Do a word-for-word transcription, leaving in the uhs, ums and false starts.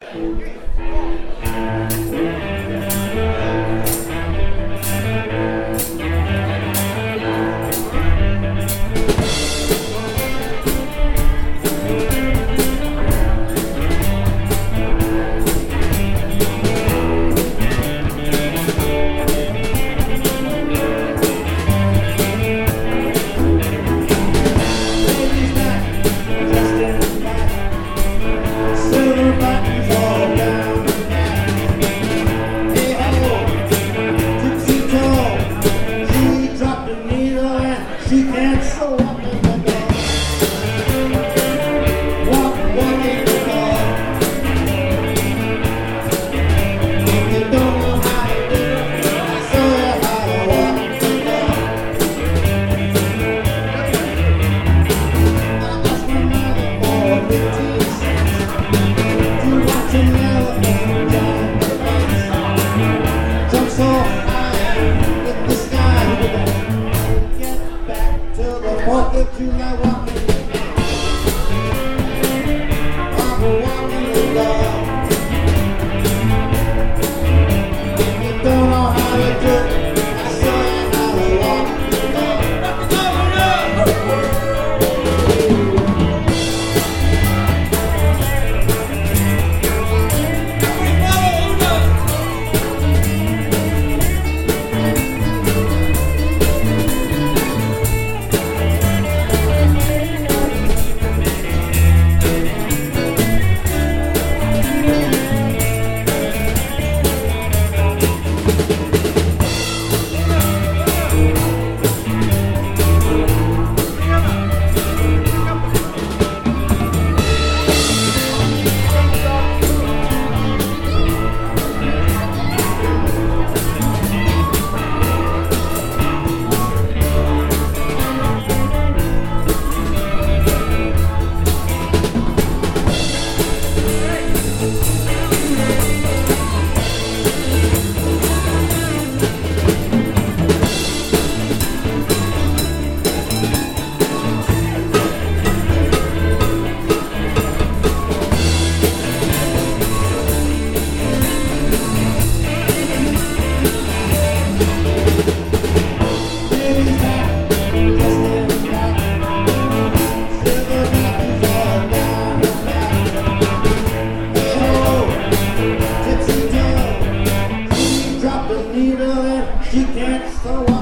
She can't sew up in the door. Walk, walk in the door. If you don't know how to do it, I'll show you how to walk the door. I asked my mother for fifteen cents to watch an elephant down the fence. Jump so high in the sky with a walking through my walking, I'm walking the dog. If you don't know how to do it, I'll show you how to walk the dog. She can't sew up.